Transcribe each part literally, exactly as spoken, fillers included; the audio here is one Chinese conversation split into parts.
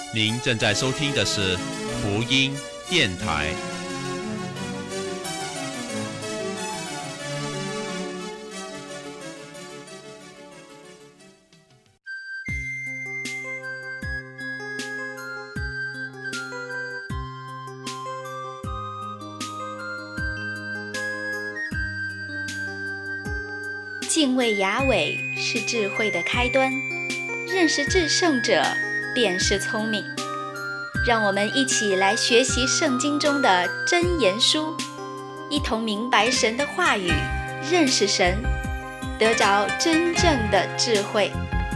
您正在收听的是福音电台。 敬畏雅伟是智慧的开端，认识至圣者便是聪明。让我们一起来学习圣经中的箴言书，一同明白神的话语，认识神，得着真正的智慧。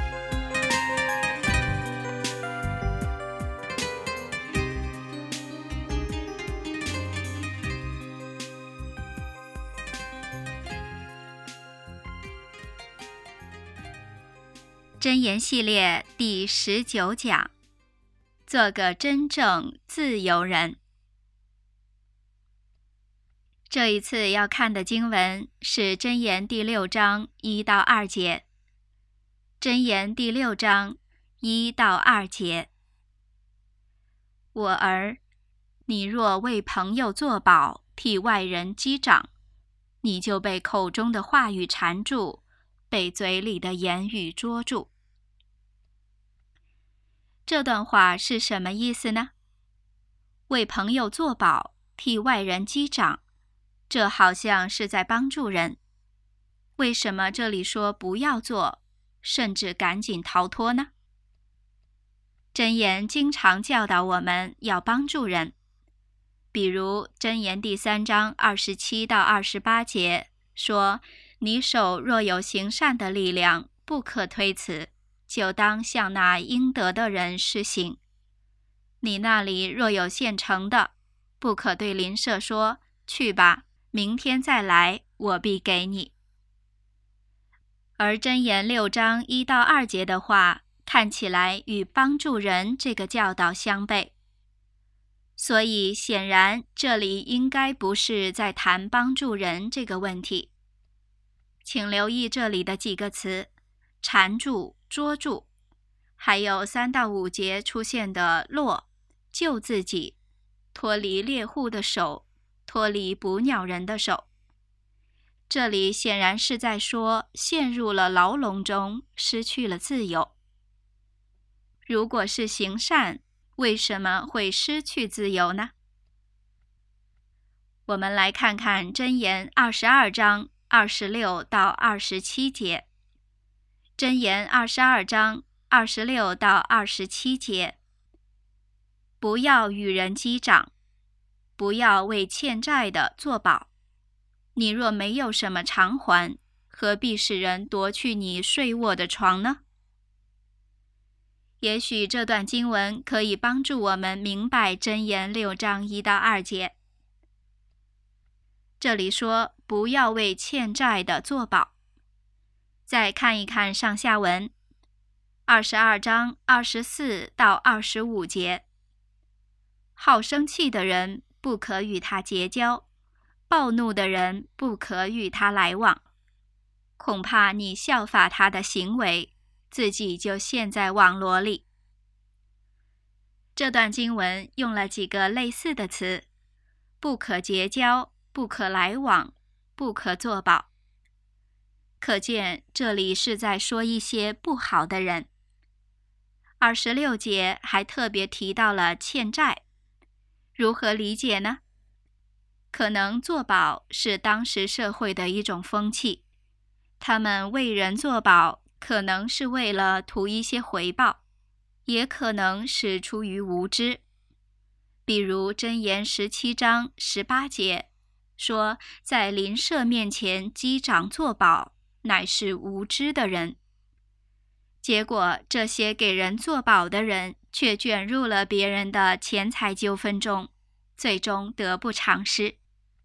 箴言系列第十九讲，做个真正自由人。这一次要看的经文是箴言第六章一到二节。箴言第六章一到二节：我儿，你若为朋友作保，替外人击掌，你就被口中的话语缠住，被嘴里的言语捉住。这段话是什么意思呢？为朋友作保，替外人击掌，这好像是在帮助人。为什么这里说不要做，甚至赶紧逃脱呢？箴言经常教导我们要帮助人，比如箴言第三章二十七到二十八节说，你手若有行善的力量，不可推辞，就当向那应得的人施行。你那里若有现成的，不可对邻舍说，去吧，明天再来，我必给你。而箴言六章一到二节的话，看起来与帮助人这个教导相悖。所以显然这里应该不是在谈帮助人这个问题。请留意这里的几个词：缠住、捉住，还有三到五节出现的落、救自己、脱离猎户的手、脱离捕鸟人的手。这里显然是在说陷入了牢笼中，失去了自由。如果是行善，为什么会失去自由呢？我们来看看箴言二十二章二十六到二十七节。箴言二十二章二十六到二十七节：不要与人击掌，不要为欠债的作保。你若没有什么偿还，何必使人夺去你睡卧的床呢？也许这段经文可以帮助我们明白箴言六章一到二节。这里说不要为欠债的作保。再看一看上下文，二十二章二十四到二十五节：好生气的人不可与他结交，暴怒的人不可与他来往，恐怕你效法他的行为，自己就陷在网罗里。这段经文用了几个类似的词：不可结交、不可来往、不可作保。可见这里是在说一些不好的人。二十六节还特别提到了欠债，如何理解呢？可能作保是当时社会的一种风气，他们为人作保，可能是为了图一些回报，也可能是出于无知。比如箴言十七章十八节说，在邻舍面前击掌作保，乃是无知的人。结果这些给人作保的人却卷入了别人的钱财纠纷中，最终得不偿失。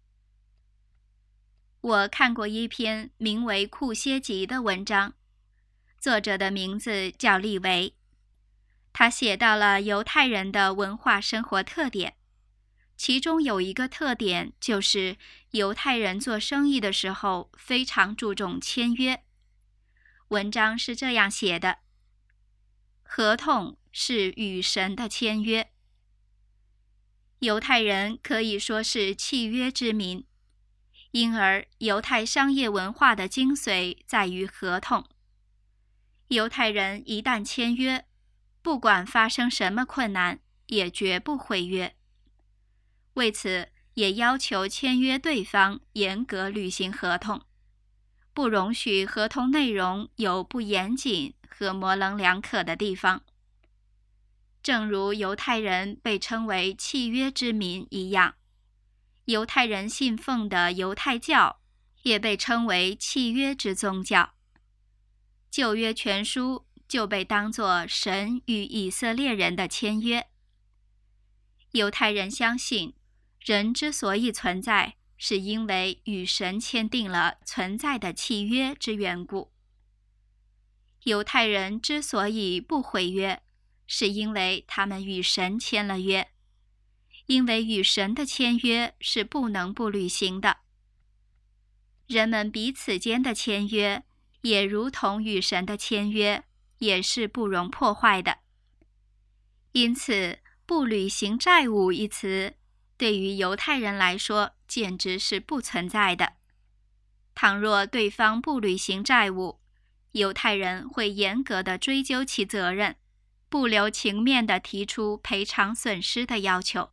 我看过一篇名为《库歇集》的文章，作者的名字叫利维。他写到了犹太人的文化生活特点，其中有一个特点就是犹太人做生意的时候非常注重签约。文章是这样写的：合同是与神的签约。犹太人可以说是契约之民，因而犹太商业文化的精髓在于合同。犹太人一旦签约，不管发生什么困难，也绝不毁约。为此，也要求签约对方严格履行合同，不容许合同内容有不严谨和模棱两可的地方。正如犹太人被称为契约之民一样，犹太人信奉的犹太教也被称为契约之宗教。旧约全书就被当作神与以色列人的签约。犹太人相信，人之所以存在，是因为与神签订了存在的契约之缘故。犹太人之所以不毁约，是因为他们与神签了约，因为与神的签约是不能不履行的。人们彼此间的签约，也如同与神的签约，也是不容破坏的。因此，不履行债务一词，对于犹太人来说，简直是不存在的。倘若对方不履行债务，犹太人会严格地追究其责任，不留情面地提出赔偿损失的要求。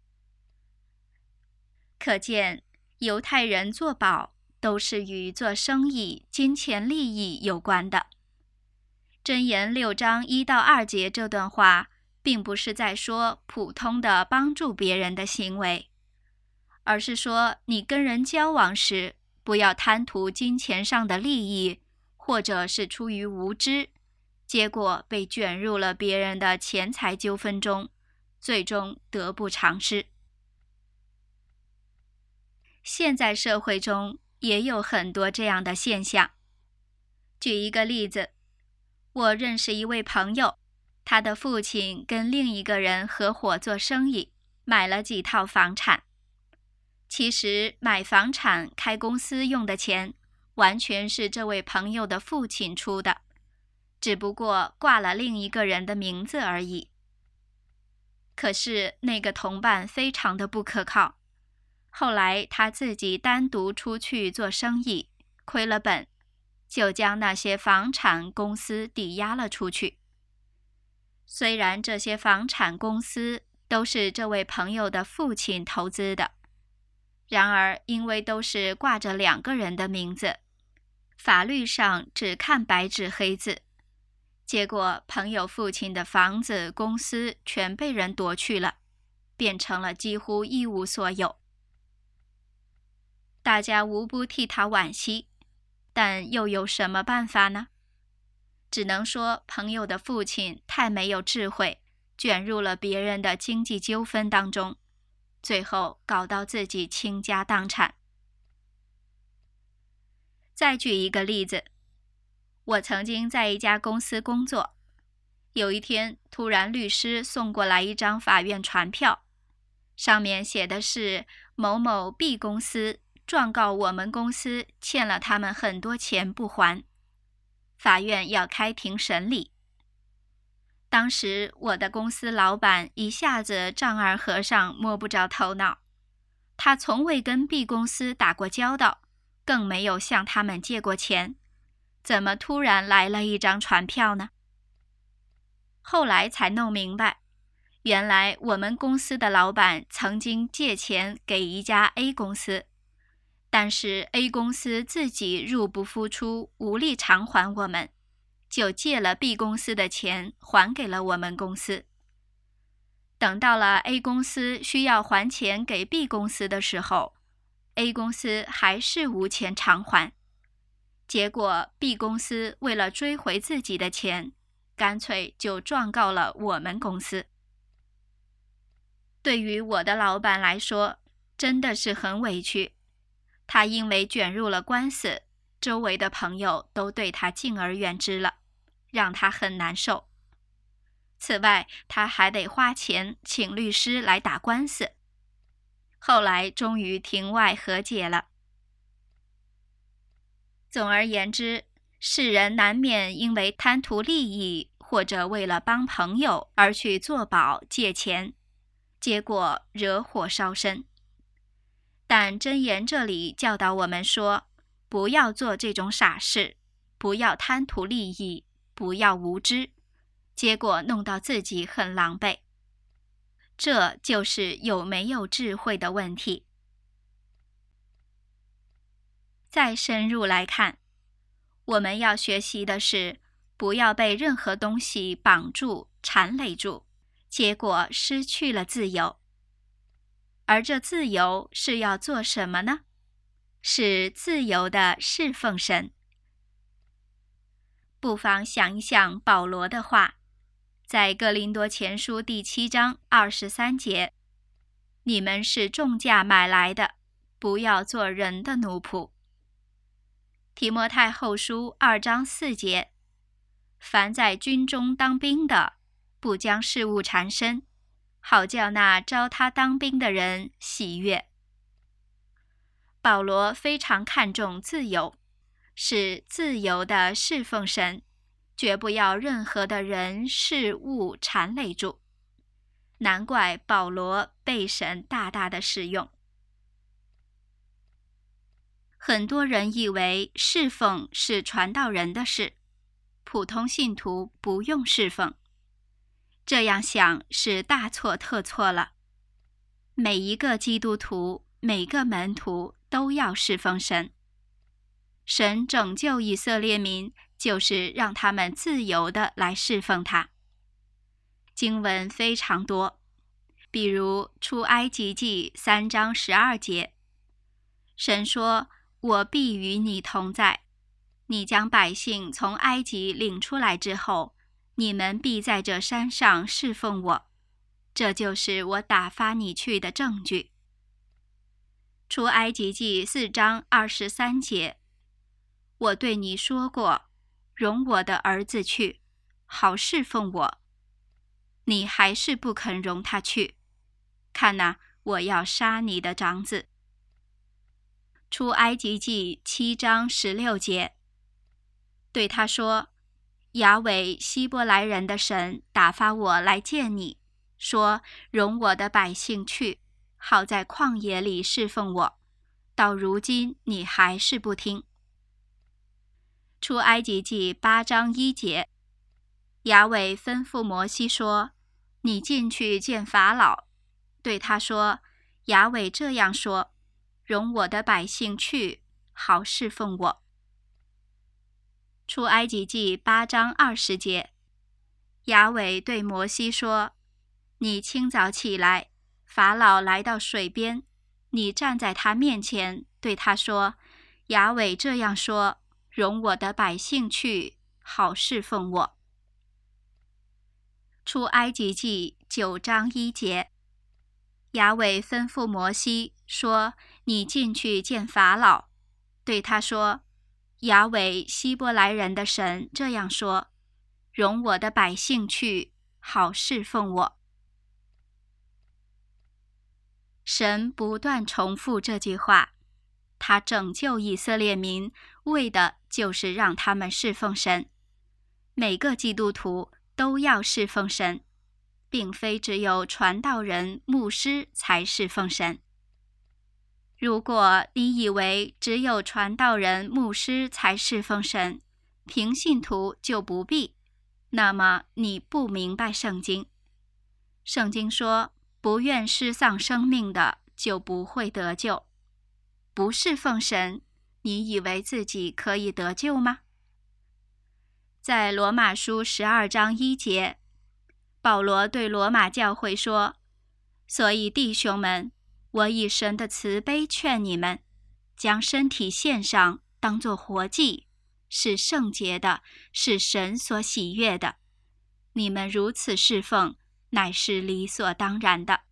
可见，犹太人做保都是与做生意、金钱利益有关的。箴言六章一到二节这段话，并不是在说普通的帮助别人的行为，而是说你跟人交往时，不要贪图金钱上的利益，或者是出于无知，结果被卷入了别人的钱财纠纷中，最终得不偿失。现在社会中也有很多这样的现象。举一个例子，我认识一位朋友，他的父亲跟另一个人合伙做生意，买了几套房产。其实买房产开公司用的钱，完全是这位朋友的父亲出的，只不过挂了另一个人的名字而已。可是那个同伴非常的不可靠，后来他自己单独出去做生意，亏了本，就将那些房产公司抵押了出去。虽然这些房产公司都是这位朋友的父亲投资的，然而因为都是挂着两个人的名字，法律上只看白纸黑字，结果朋友父亲的房子、公司全被人夺去了，变成了几乎一无所有。大家无不替他惋惜，但又有什么办法呢？只能说朋友的父亲太没有智慧，卷入了别人的经济纠纷当中，最后搞到自己倾家荡产。再举一个例子，我曾经在一家公司工作，有一天突然律师送过来一张法院传票，上面写的是某某 B 公司状告我们公司欠了他们很多钱不还，法院要开庭审理。当时我的公司老板一下子丈二和尚摸不着头脑，他从未跟 B 公司打过交道，更没有向他们借过钱，怎么突然来了一张传票呢？后来才弄明白，原来我们公司的老板曾经借钱给一家 A 公司，但是 A 公司自己入不敷出，无力偿还我们，就借了 B 公司的钱还给了我们公司。等到了 A 公司需要还钱给 B 公司的时候， A 公司还是无钱偿还。结果 B 公司为了追回自己的钱，干脆就状告了我们公司。对于我的老板来说，真的是很委屈。他因为卷入了官司，周围的朋友都对他敬而远之了，让他很难受。此外，他还得花钱请律师来打官司。后来终于庭外和解了。总而言之，世人难免因为贪图利益或者为了帮朋友而去作保借钱，结果惹火烧身。但箴言这里教导我们说，不要做这种傻事，不要贪图利益，不要无知，结果弄到自己很狼狈。这就是有没有智慧的问题。再深入来看，我们要学习的是，不要被任何东西绑住、缠累住，结果失去了自由。而这自由是要做什么呢？是自由的侍奉神。不妨想一想保罗的话，在哥林多前书第七章二十三节，你们是重价买来的，不要做人的奴仆。提摩太后书二章四节，凡在军中当兵的，不将事物缠身，好叫那招他当兵的人喜悦。保罗非常看重自由，是自由的侍奉神，绝不要任何的人事物缠累住。难怪保罗被神大大的使用。很多人以为侍奉是传道人的事，普通信徒不用侍奉。这样想是大错特错了。每一个基督徒，每个门徒都要侍奉神。神拯救以色列民，就是让他们自由地来侍奉他。经文非常多，比如出埃及记三章十二节，神说，我必与你同在，你将百姓从埃及领出来之后，你们必在这山上侍奉我，这就是我打发你去的证据。出埃及记四章二十三节，我对你说过，容我的儿子去，好侍奉我，你还是不肯容他去，看哪，我要杀你的长子。出埃及记七章十六节，对他说，亚伟希伯来人的神打发我来见你，说容我的百姓去，好在旷野里侍奉我，到如今你还是不听。出埃及记八章一节，亚伟吩咐摩西说，你进去见法老，对他说，亚伟这样说，容我的百姓去，好侍奉我。出埃及记八章二十节，亚伟对摩西说，你清早起来，法老来到水边，你站在他面前，对他说，亚伟这样说，容我的百姓去，好侍奉我。出埃及记九章一节，亚伟吩咐摩西说，你进去见法老，对他说，亚伟希伯来人的神这样说，容我的百姓去，好侍奉我。神不断重复这句话，他拯救以色列民，为的就是让他们侍奉神。每个基督徒都要侍奉神，并非只有传道人、牧师才侍奉神。如果你以为只有传道人、牧师才侍奉神，平信徒就不必，那么你不明白圣经。圣经说，不愿失丧生命的，就不会得救。不侍奉神，你以为自己可以得救吗？在罗马书十二章一节，保罗对罗马教会说，所以弟兄们，我以神的慈悲劝你们，将身体献上，当作活祭，是圣洁的，是神所喜悦的。你们如此侍奉，乃是理所当然的。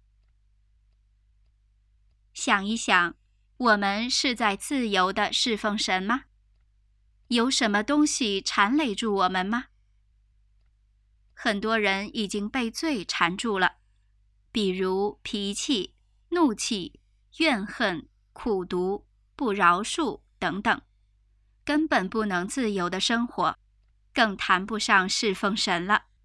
想一想，我们是在自由地侍奉神吗？有什么东西缠累住我们吗？很多人已经被罪缠住了，比如脾气、怒气、怨恨、苦毒、不饶恕等等，根本不能自由的生活，更谈不上侍奉神了。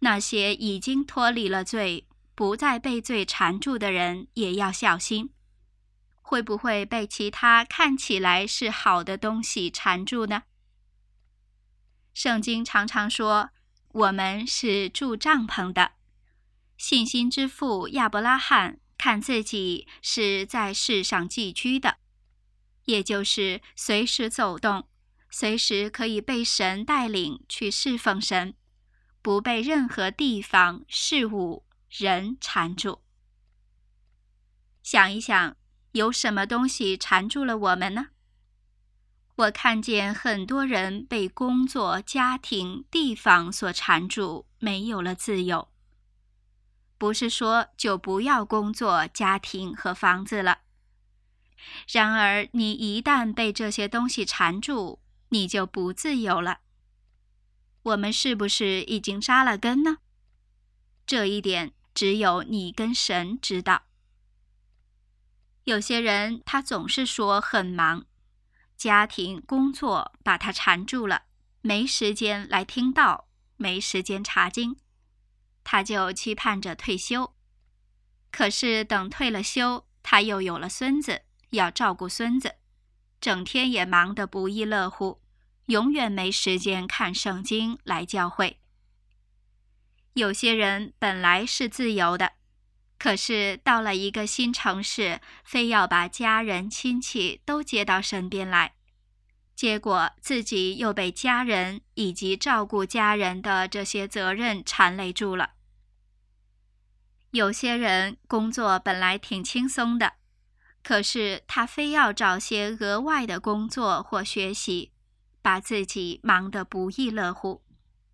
那些已经脱离了罪，不再被罪缠住的人也要小心，会不会被其他看起来是好的东西缠住呢？圣经常常说，我们是住帐篷的。信心之父亚伯拉罕看自己是在世上寄居的，也就是随时走动，随时可以被神带领去侍奉神，不被任何地方、事物、人缠住。想一想，有什么东西缠住了我们呢？我看见很多人被工作、家庭、地方所缠住，没有了自由。不是说就不要工作、家庭和房子了。然而，你一旦被这些东西缠住，你就不自由了。我们是不是已经扎了根呢？这一点只有你跟神知道。有些人他总是说很忙，家庭、工作把他缠住了，没时间来听道，没时间查经，他就期盼着退休。可是等退了休，他又有了孙子，要照顾孙子，整天也忙得不亦乐乎，永远没时间看圣经来教会。有些人本来是自由的，可是到了一个新城市，非要把家人亲戚都接到身边来，结果自己又被家人以及照顾家人的这些责任缠累住了。有些人工作本来挺轻松的，可是他非要找些额外的工作或学习，把自己忙得不亦乐乎。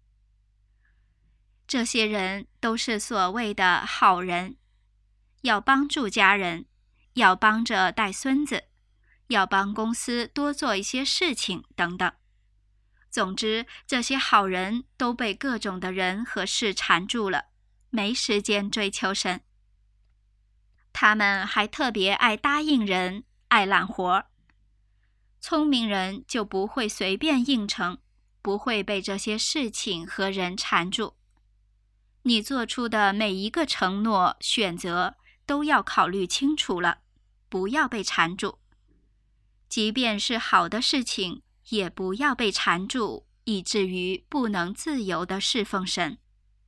这些人都是所谓的好人，要帮助家人，要帮着带孙子，要帮公司多做一些事情等等。总之，这些好人都被各种的人和事缠住了，没时间追求神。他们还特别爱答应人，爱揽活。聪明人就不会随便应承，不会被这些事情和人缠住。你做出的每一个承诺、选择都要考虑清楚了，不要被缠住。即便是好的事情，也不要被缠住，以至于不能自由地侍奉神。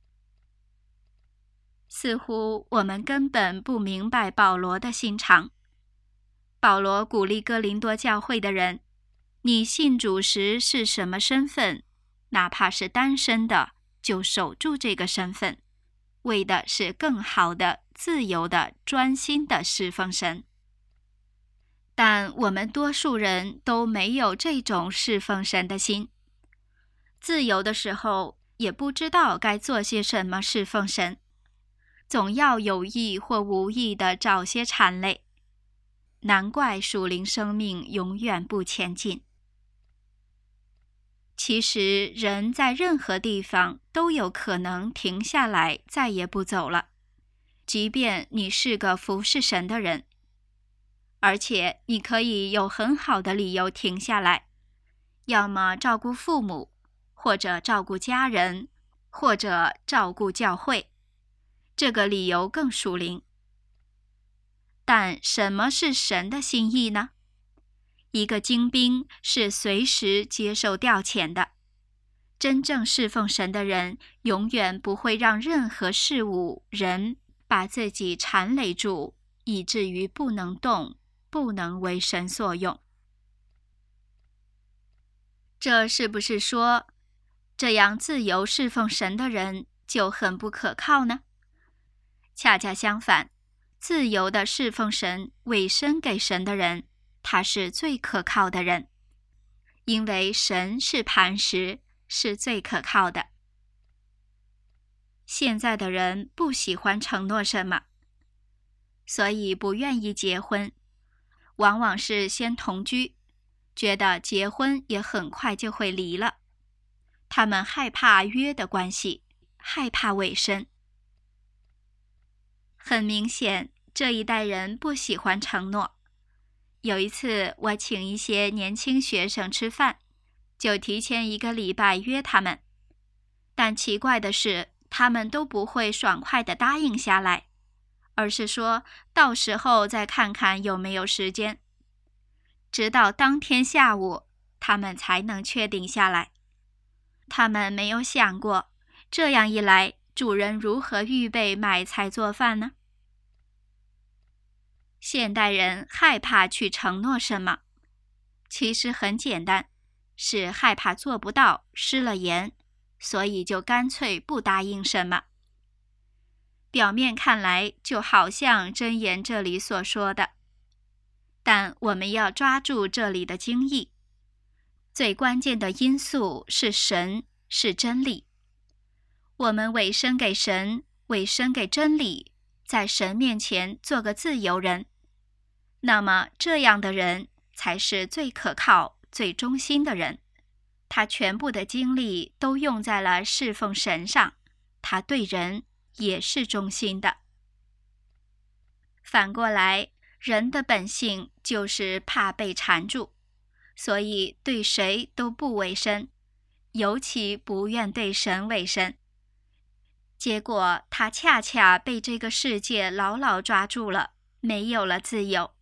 似乎我们根本不明白保罗的心肠。保罗鼓励哥林多教会的人，你信主时是什么身份，哪怕是单身的，就守住这个身份，为的是更好的、自由的、专心的侍奉神。但我们多数人都没有这种侍奉神的心。自由的时候，也不知道该做些什么侍奉神，总要有意或无意地找些缠累。难怪属灵生命永远不前进。其实人在任何地方都有可能停下来，再也不走了，即便你是个服侍神的人。而且你可以有很好的理由停下来，要么照顾父母，或者照顾家人，或者照顾教会，这个理由更属灵。但什么是神的心意呢？一个精兵是随时接受调遣的。真正侍奉神的人，永远不会让任何事物、人把自己缠累住，以至于不能动，不能为神所用。这是不是说，这样自由侍奉神的人就很不可靠呢？恰恰相反，自由的侍奉神、委身给神的人，他是最可靠的人，因为神是磐石，是最可靠的。现在的人不喜欢承诺什么，所以不愿意结婚，往往是先同居，觉得结婚也很快就会离了。他们害怕约的关系，害怕委身。很明显，这一代人不喜欢承诺。有一次，我请一些年轻学生吃饭，就提前一个礼拜约他们。但奇怪的是， 他们都不会爽快地答应下来，而是说到时候再看看有没有时间。直到当天下午，他们才能确定下来。他们没有想过，这样一来，主人如何预备买菜做饭呢？现代人害怕去承诺什么，其实很简单，是害怕做不到，失了言，所以就干脆不答应什么。表面看来就好像箴言这里所说的，但我们要抓住这里的精义。最关键的因素是神，是真理。我们委身给神，委身给真理，在神面前做个自由人。那么这样的人才是最可靠、最忠心的人。他全部的精力都用在了侍奉神上，他对人也是忠心的。反过来，人的本性就是怕被缠住，所以对谁都不委身，尤其不愿对神委身。结果他恰恰被这个世界牢牢抓住了，没有了自由。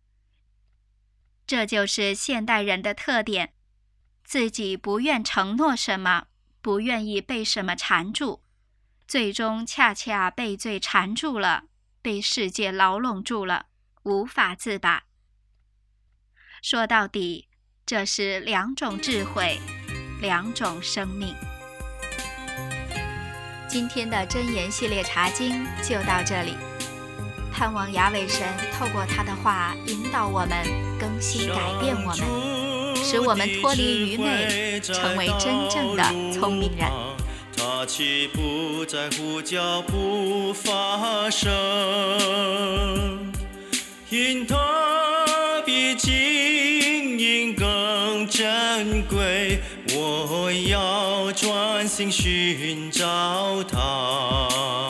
这就是现代人的特点，自己不愿承诺什么，不愿意被什么缠住，最终恰恰被罪缠住了，被世界牢笼住了，无法自拔。说到底，这是两种智慧，两种生命。今天的箴言系列查经就到这里，盼望雅伟神透过他的话引导我们，更新改变我们，使我们脱离愚昧，成为真正的聪明人。 他岂不在乎叫不发声？因他比金银更珍贵，我要专心寻找他。